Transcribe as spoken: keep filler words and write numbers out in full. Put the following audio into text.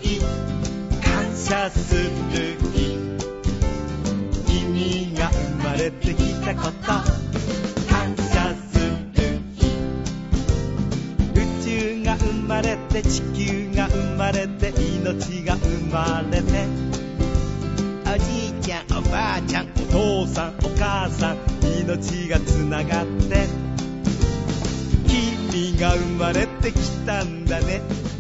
日、感謝する日、君が生まれてきたこと、感謝する日、宇宙が生まれて、地球が生まれて、命が生まれて、おじいちゃんおばあちゃん、お父さんお母さん、命がつながって、君が生まれてきたんだね。